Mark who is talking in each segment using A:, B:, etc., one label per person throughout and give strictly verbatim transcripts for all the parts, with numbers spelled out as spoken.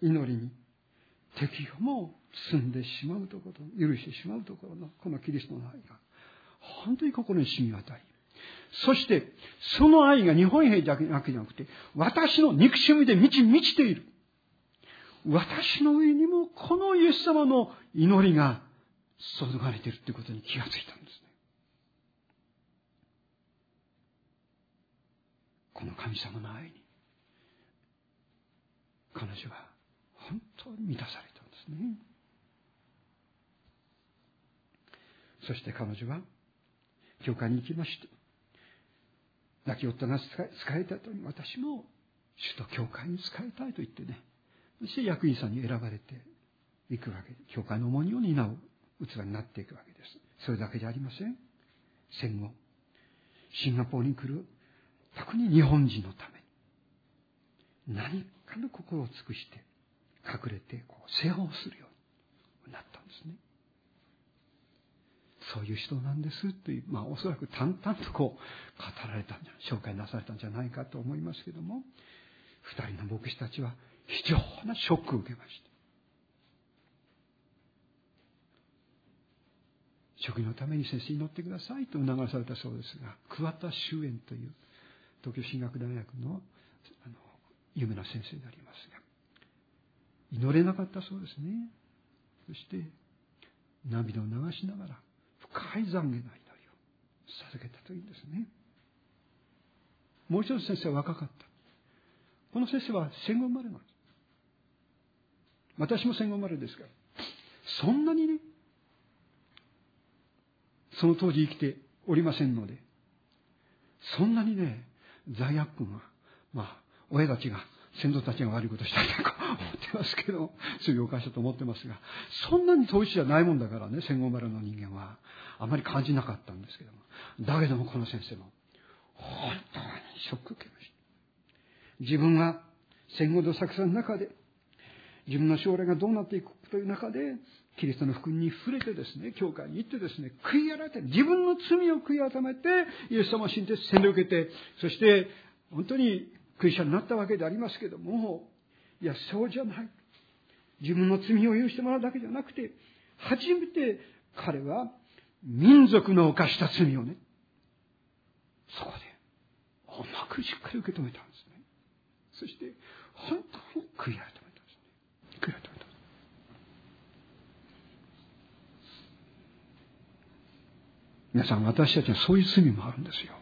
A: 祈りに敵をも包んでしまうところ、許してしまうところのこのキリストの愛が本当に心に染み渡り、そしてその愛が日本兵だけじゃなくて私の憎しみで満ち満ちている。私の上にもこのイエス様の祈りが注がれているということに気がついたんですね。この神様の愛に彼女は本当に満たされたんですね。そして彼女は教会に行きまして、亡き夫が仕えた後に私も主と教会に仕えたいと言ってね、そして役員さんに選ばれていくわけで、教会の重荷を担う器になっていくわけです。それだけじゃありません。戦後シンガポールに来る特に日本人のために何かの心を尽くして隠れてこう世話をするようになったんですね。そういう人なんですという、まあおそらく淡々とこう語られたんじゃ、紹介なされたんじゃないかと思いますけども、二人の牧師たちは非常なショックを受けました。職業のために先生祈ってくださいと促されたそうですが、桑田修園という東京進学大学のあの有名な先生でありますが、祈れなかったそうですね。そして涙を流しながら深い懺悔の祈りを捧げたというんですね。もう一つ先生は若かった。この先生は戦後生まれなんです。私も戦後生まれですから、そんなにね、その当時生きておりませんので、そんなにね、罪悪感が、まあ、親たちが、先祖たちが悪いことしたいとか思ってますけど、罪を犯したと思ってますが、そんなに当事者じゃないもんだからね、戦後生まれの人間は、あまり感じなかったんですけども。だけどもこの先生も、本当にショックを受けました。自分が戦後の作戦の中で、自分の将来がどうなっていくという中で、キリストの福音に触れてですね、教会に行ってですね、悔い改めて、自分の罪を悔い改めて、イエス様を信じて洗礼を受けて、そして、本当にクリスチャンになったわけでありますけども、いや、そうじゃない。自分の罪を許してもらうだけじゃなくて、初めて彼は民族の犯した罪をね、そこで、重くしっかり受け止めたんですね。そして、本当に悔い改めたんですね。悔い改めた。皆さん、私たちはそういう罪もあるんですよ。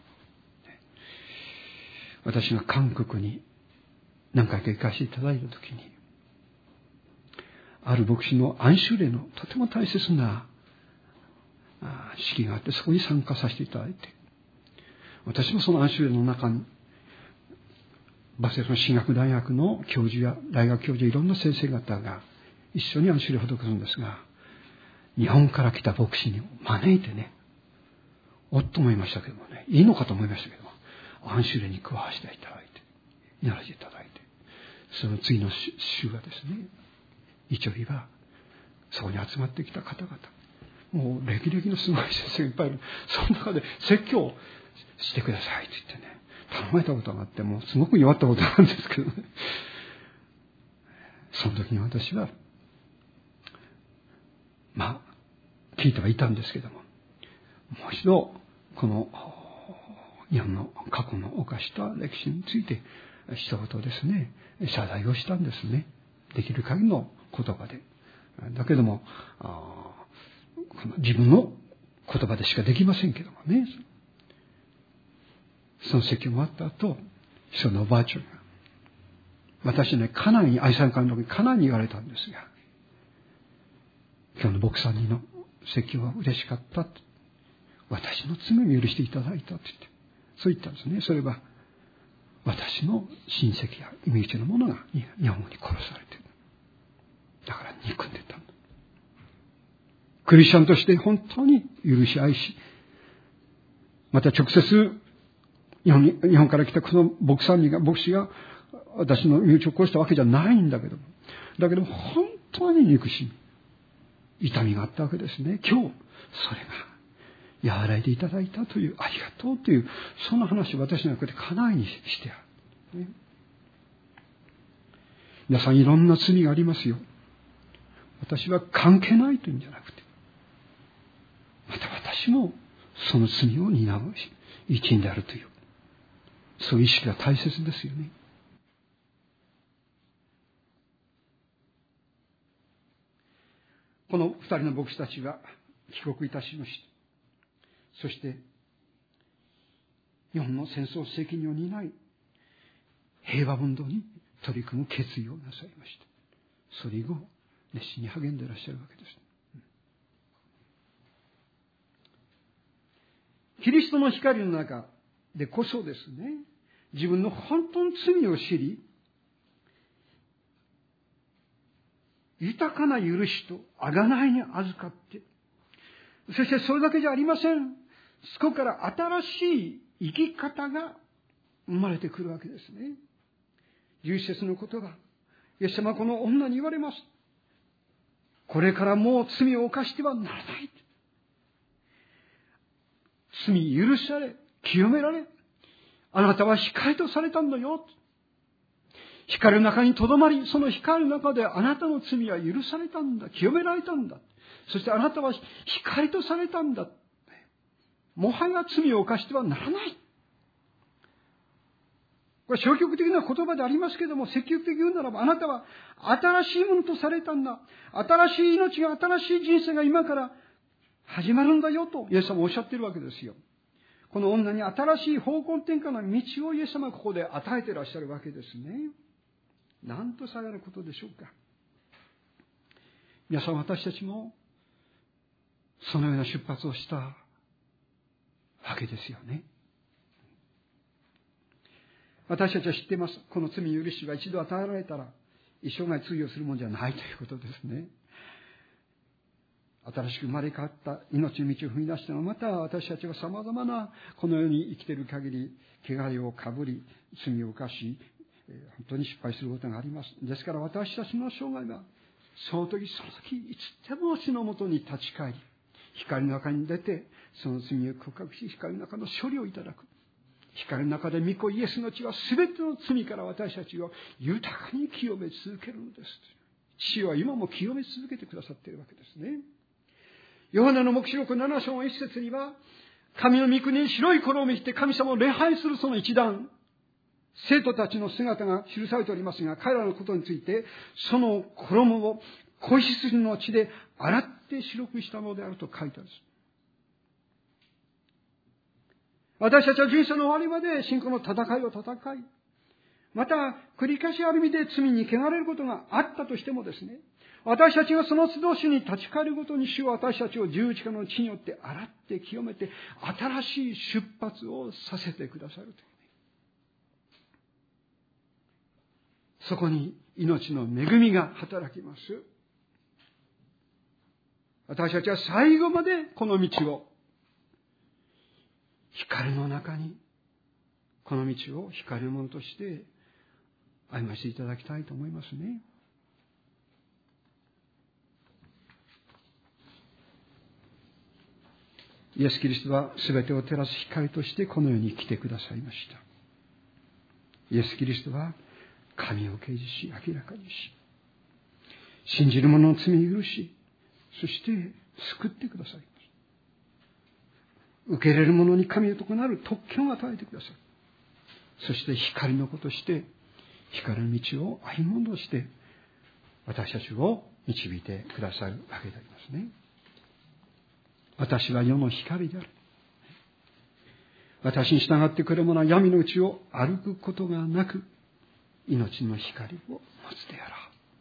A: 私が韓国に何回か行かせていただいたときに、ある牧師の安修礼のとても大切な式があって、そこに参加させていただいて、私もその安修礼の中に、バセロの進学大学の教授や大学教授、いろんな先生方が一緒に安修礼を施するんですが、日本から来た牧師に招いてね、おっと思いましたけどもね、いいのかと思いましたけども、安修礼に加わせていただいて、やらせていただいて、その次の週はですね、日曜日はそこに集まってきた方々、もう歴々のすごい先生がいっぱいいる。その中で説教してくださいって言ってね、頼まれたことがあって、もうすごく弱ったことなんですけどね。その時に私は、まあ、聞いてはいたんですけども、もう一度、この日本の過去の犯した歴史について、一言ですね、謝罪をしたんですね。できる限りの言葉で。だけども、あ自分の言葉でしかできませんけどもね。その説教が終わった後、そのおばあちゃんが、私ね、カナンに、愛さん監督にカナンに言われたんですが、今日の牧師さんにの説教は嬉しかった。私の罪を許していただいたって言って、そう言ったんですね。それは、私の親戚や身内の者が日本語に殺されている。だから憎んでたんだ。クリスチャンとして本当に許し合いし、また直接日本に、日本から来たこの牧師が、牧師が私の身内を殺したわけじゃないんだけども、だけど本当に憎しみ、痛みがあったわけですね。今日、それが和らいでいただいたという、ありがとうという、その話を私の中で叶いにしてある。ね、 皆さんいろんな罪がありますよ。私は関係ないというんじゃなくて、また私もその罪を担う一員であるという、そういう意識が大切ですよね。この二人の牧師たちは帰国いたしました。そして日本の戦争責任を担い、平和運動に取り組む決意をなさいました。それ以後熱心に励んでいらっしゃるわけです。キリストの光の中でこそですね、自分の本当の罪を知り、豊かな許しと贖いに預かって、そしてそれだけじゃありません。そこから新しい生き方が生まれてくるわけですね。じゅういち節の言葉、イエス様はこの女に言われます。これからもう罪を犯してはならない。罪許され、清められ、あなたは光とされたんだよ。光の中にとどまり、その光の中であなたの罪は許されたんだ。清められたんだ。そしてあなたは光とされたんだ。もはや罪を犯してはならない。これ消極的な言葉でありますけれども、積極的に言うならば、あなたは新しいものとされたんだ。新しい命が、新しい人生が今から始まるんだよと、イエス様はおっしゃっているわけですよ。この女に新しい方向転換の道をイエス様はここで与えていらっしゃるわけですね。なんとされることでしょうか。皆さん、私たちもそのような出発をしたわけですよね。私たちは知っています。この罪許しは一度与えられたら一生涯通用するものじゃないということですね。新しく生まれ変わった命の道を踏み出したのは、また私たちは様々なこの世に生きている限り汚れをかぶり、罪を犯し、本当に失敗することがあります。ですから私たちの生涯はその時その時いつでも主のもとに立ち返り、光の中に出てその罪を告白し、光の中の処理をいただく。光の中で御子イエスの血は全ての罪から私たちを豊かに清め続けるのです。父は今も清め続けてくださっているわけですね。ヨハネの黙示録なな章の一節には、神の御国に白い衣を着て神様を礼拝するその一団、生徒たちの姿が記されておりますが、彼らのことについて、その衣を子羊の血で洗って白くしたのであると書いてあるんです。私たちは人生の終わりまで信仰の戦いを戦い、また繰り返しある意味で罪に汚れることがあったとしてもですね、私たちがその都度主に立ち返るごとに主は私たちを十字架の血によって洗って清めて新しい出発をさせてくださるという、ね、そこに命の恵みが働きます。私たちは最後までこの道を光の中に、この道を光のものとして歩ませていただきたいと思いますね。イエス・キリストは全てを照らす光としてこの世に来てくださいました。イエス・キリストは神を啓示し明らかにし、信じる者の罪を許し、そして救ってくださいます。受け入れる者に神となる特権を与えてください。そして光の子として光の道を歩むものとして私たちを導いてくださるわけでありますね。私は世の光である。私に従ってくる者は闇のうちを歩くことがなく、命の光を持つであろ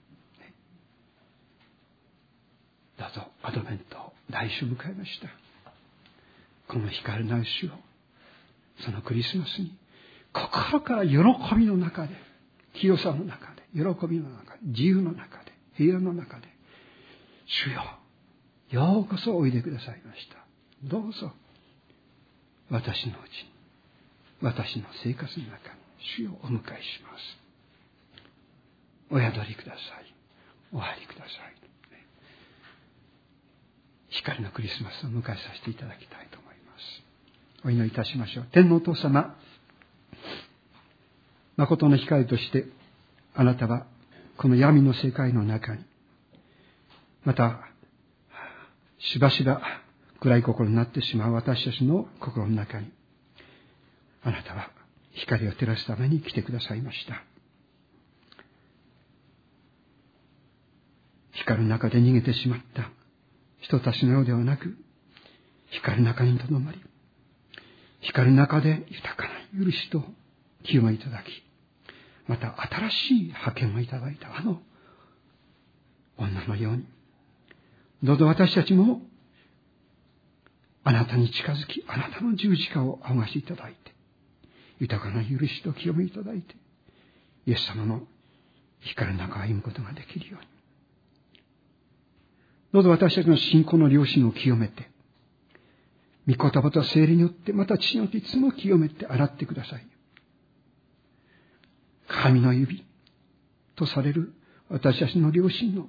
A: う。どうぞアドベント来週迎えました。この光の主を、そのクリスマスに心から喜びの中で、清さの中で、喜びの中で、自由の中で、平安の中で、主よ、ようこそおいでくださいました。どうぞ私のうちに、私の生活の中に主をお迎えします。お宿りください。お入りください。光のクリスマスを迎えさせていただきたいと思います。お祈りいたしましょう。天皇お父様、誠の光としてあなたはこの闇の世界の中に、また、しばしば暗い心になってしまう私たちの心の中に、あなたは光を照らすために来てくださいました。光の中で逃げてしまった人たちのようではなく、光の中にとどまり、光の中で豊かな許しと清めいただき、また新しい派遣をいただいたあの女のように、どうぞ私たちもあなたに近づき、あなたの十字架を仰がしていただいて、豊かな許しと清めいただいて、イエス様の光の中を歩むことができるように、どうぞ私たちの信仰の良心を清めて、御言葉と聖霊によって、また父によっていつも清めて洗ってください。神の指とされる私たちの良心の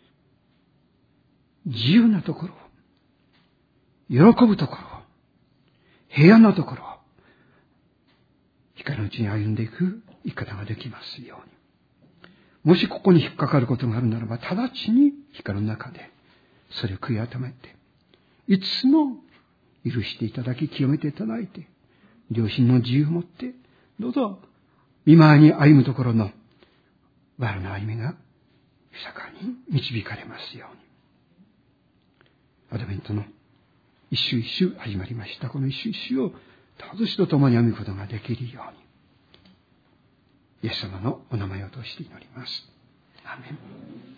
A: 自由なところを、喜ぶところを、平安なところを、光のうちに歩んでいく生き方ができますように。もしここに引っかかることがあるならば、直ちに光の中でそれを悔い改めて、いつも許していただき、清めていただいて、良心の自由を持って、どうぞ見舞いに歩むところの我の歩みが豊かに導かれますように。アドベントの一週一週始まりました。この一週一週をたずしと共に歩むことができるように、イエス様のお名前を通して祈ります。アーメン。